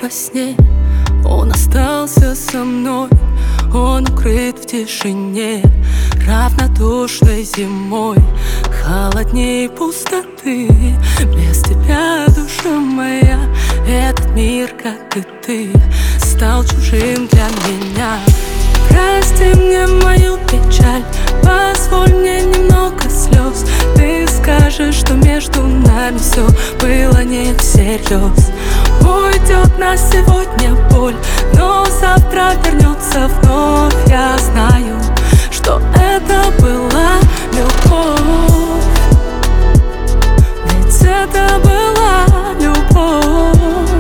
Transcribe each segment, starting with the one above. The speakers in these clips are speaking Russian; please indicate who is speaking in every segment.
Speaker 1: во сне. Он остался со мной, он укрыт в тишине, равнодушной зимой, холодней пустоты. Без тебя, душа моя, этот мир, как и ты, стал чужим для меня. Прости мне мою печаль, позволь мне немного слез. Ты скажешь, что между нами все было не всерьез. Уйдет на сегодня боль, но завтра вернется вновь. Я знаю, что это была любовь, ведь это была любовь.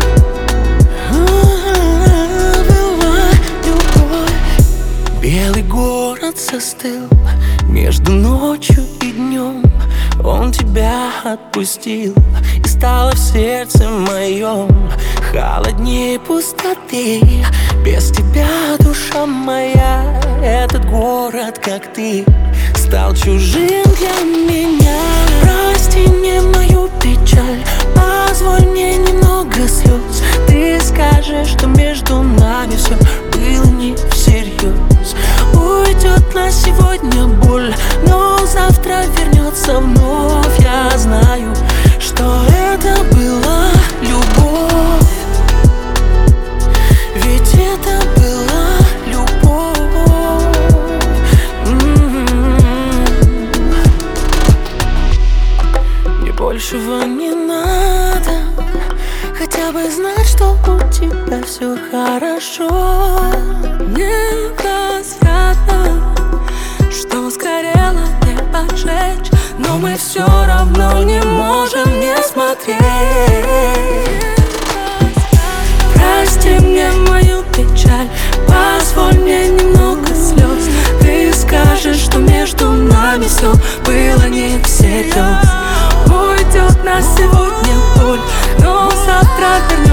Speaker 2: Белый город застыл между ночью и днем. Он тебя отпустил, и стало в сердце моем холоднее пустоты. Без тебя, душа моя, этот город, как ты, стал чужим для меня. Прости мне мою печаль, позволь мне немного слез. Ты скажешь, что между нами все было не всерьез. Уйдет на сегодня боль, но завтра вернется вновь. Я знаю, что это была любовь, ведь это была любовь. Мне большего не надо, хотя бы знать, что у тебя все хорошо.
Speaker 1: Невозвратно, что сгорело, не поджечь, но мы все равно не можем не смотреть. Прости мне мою печаль, позволь мне немного слез. Ты скажешь, что между нами все было не всерьез. Уйдет на сегодня боль, но завтра вернется.